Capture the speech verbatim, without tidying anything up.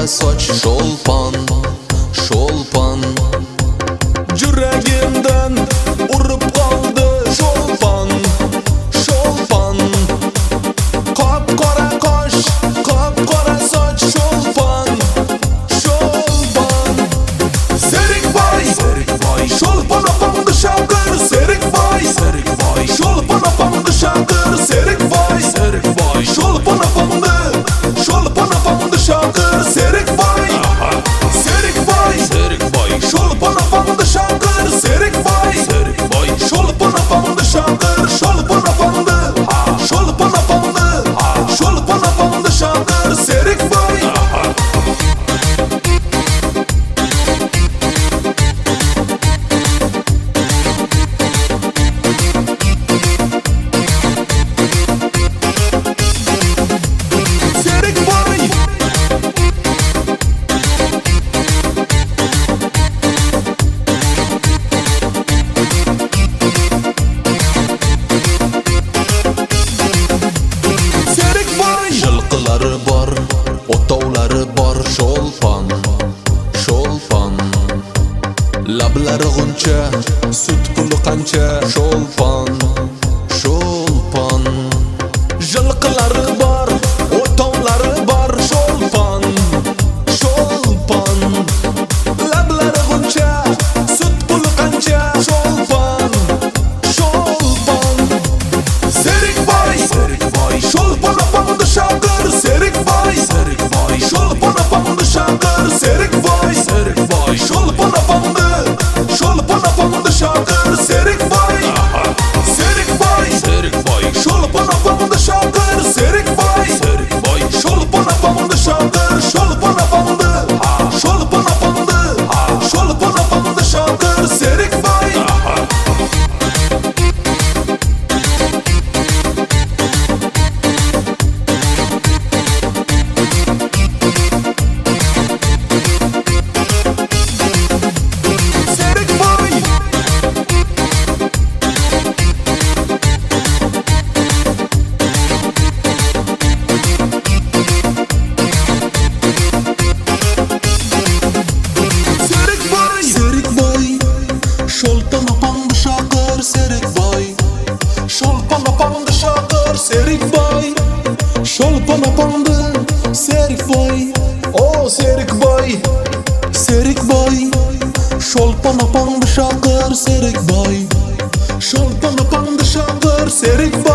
qora soch sholpon, sholpon. Yuragimdan urib qoldi sholpon, sholpon. Qop-qora qosh, qop-qora soch sholpon, sholpon. Serikboy, Serikboy, sholpon opamga shogir. Serikboy, Serikboy, sholpon opamga shogir. Serikboy, Serikboy, sholpon opamga, sholpon opamga shogir. Serikboy, Serikboy, Serikboy, sholpon opamga shogir. Serikboy, Serikboy, sholpon opamga shogir. Sholpon opamga, sholpon opamga, sholpon opamga shogir. Serikboy. Yilqilari bor, o'tovlari bor sholpon, sholpon. Lablari g'uncha, sut puli qancha sholpon, sholpon. Yilqilari bor, o'tovlari bor sholpon, sholpon. Lablari g'uncha, sut puli qancha sholpon, sholpon. Serikboy, Serikboy, sholpon opamga shogir. Serikboy, Serikboy, sholpon opamga shogir. Serikboy, Serikboy, sholpon opamga, sholpon opamga shogir. Serikboy, Serikboy, Serikboy, sholpon opamga shogir. Serikboy, Serikboy, sholpon opamga shogir. Sholpon opamga, sholpon opamga, sholpon opamga shogir. Serikboy. Sholpon opamga shogir. Serikboy, sholpon opamga shogir. Serikboy, sholpon opamga. Serikboy, oh Serikboy, Serikboy, sholpon opamga shogir. Serikboy, sholpon opamga shogir. Serikboy.